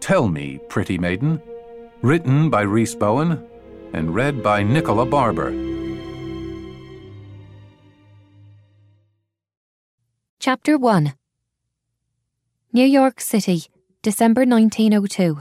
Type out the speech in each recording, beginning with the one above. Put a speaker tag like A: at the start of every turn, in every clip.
A: Tell Me, Pretty Maiden, written by Rhys Bowen and read by Nicola Barber.
B: Chapter 1. New York City, December 1902.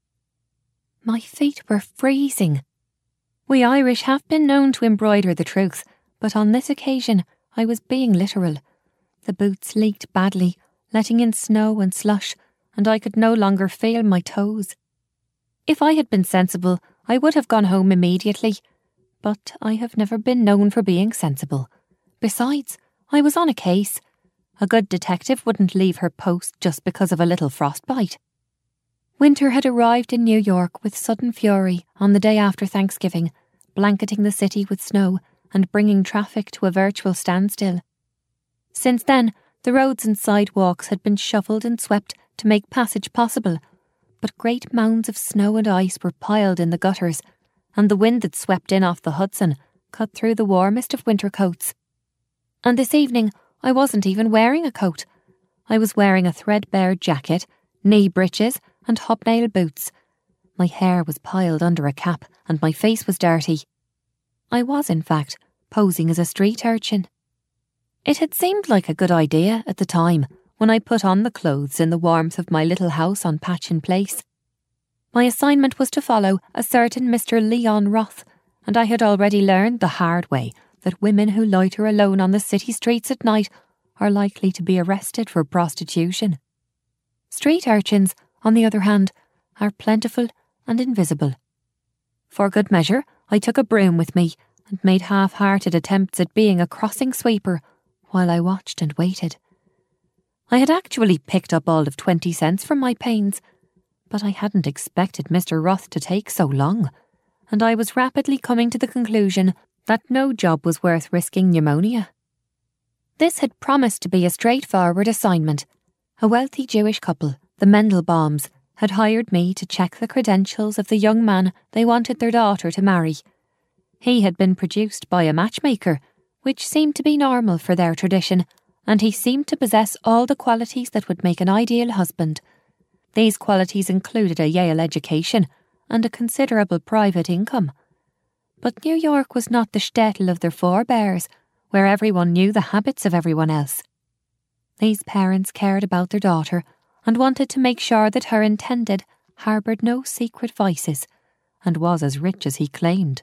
B: My feet were freezing. We Irish have been known to embroider the truth, but on this occasion I was being literal. The boots leaked badly, letting in snow and slush, and I could no longer feel my toes. If I had been sensible, I would have gone home immediately, but I have never been known for being sensible. Besides, I was on a case. A good detective wouldn't leave her post just because of a little frostbite. Winter had arrived in New York with sudden fury on the day after Thanksgiving, blanketing the city with snow and bringing traffic to a virtual standstill. Since then, the roads and sidewalks had been shuffled and swept to make passage possible, but great mounds of snow and ice were piled in the gutters, and the wind that swept in off the Hudson cut through the warmest of winter coats. And this evening, I wasn't even wearing a coat. I was wearing a threadbare jacket, knee breeches, and hobnail boots. My hair was piled under a cap, and my face was dirty. I was, in fact, posing as a street urchin. It had seemed like a good idea at the time, when I put on the clothes in the warmth of my little house on Patchen Place. My assignment was to follow a certain Mr. Leon Roth, and I had already learned the hard way that women who loiter alone on the city streets at night are likely to be arrested for prostitution. Street urchins, on the other hand, are plentiful and invisible. For good measure, I took a broom with me and made half-hearted attempts at being a crossing sweeper while I watched and waited. I had actually picked up all of 20 cents from my pains, but I hadn't expected Mr. Roth to take so long, and I was rapidly coming to the conclusion that no job was worth risking pneumonia. This had promised to be a straightforward assignment. A wealthy Jewish couple, the Mendelbaums, had hired me to check the credentials of the young man they wanted their daughter to marry. He had been produced by a matchmaker, which seemed to be normal for their tradition, and he seemed to possess all the qualities that would make an ideal husband. These qualities included a Yale education and a considerable private income. But New York was not the shtetl of their forebears, where everyone knew the habits of everyone else. These parents cared about their daughter and wanted to make sure that her intended harboured no secret vices and was as rich as he claimed.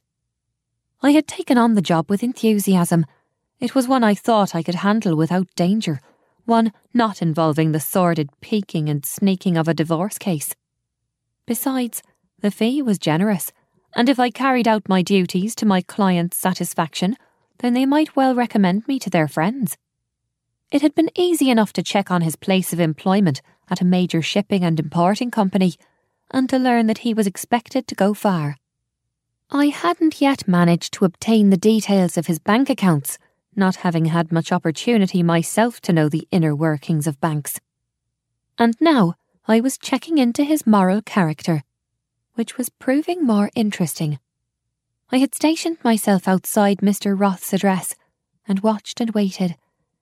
B: I had taken on the job with enthusiasm. It was one I thought I could handle without danger, one not involving the sordid peeking and sneaking of a divorce case. Besides, the fee was generous, and if I carried out my duties to my client's satisfaction, then they might well recommend me to their friends. It had been easy enough to check on his place of employment at a major shipping and importing company, and to learn that he was expected to go far. I hadn't yet managed to obtain the details of his bank accounts, not having had much opportunity myself to know the inner workings of banks. And now I was checking into his moral character, which was proving more interesting. I had stationed myself outside Mr. Roth's address and watched and waited.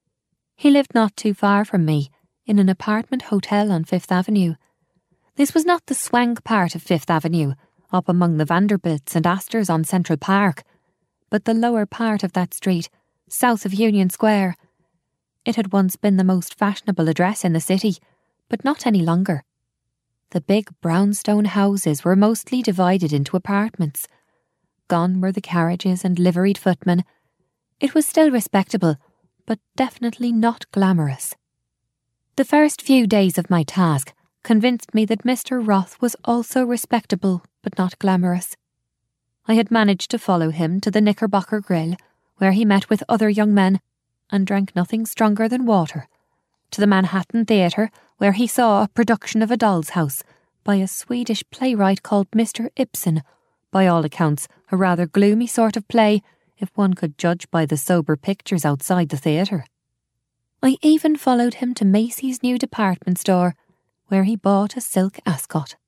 B: He lived not too far from me, in an apartment hotel on Fifth Avenue. This was not the swank part of Fifth Avenue, up among the Vanderbilts and Astors on Central Park, but the lower part of that street, south of Union Square. It had once been the most fashionable address in the city, but not any longer. The big brownstone houses were mostly divided into apartments. Gone were the carriages and liveried footmen. It was still respectable, but definitely not glamorous. The first few days of my task convinced me that Mr. Roth was also respectable but not glamorous. I had managed to follow him to the Knickerbocker Grill, where he met with other young men and drank nothing stronger than water, to the Manhattan Theatre, where he saw a production of A Doll's House by a Swedish playwright called Mr. Ibsen, by all accounts a rather gloomy sort of play, if one could judge by the sober pictures outside the theatre. I even followed him to Macy's new department store, where he bought a silk ascot.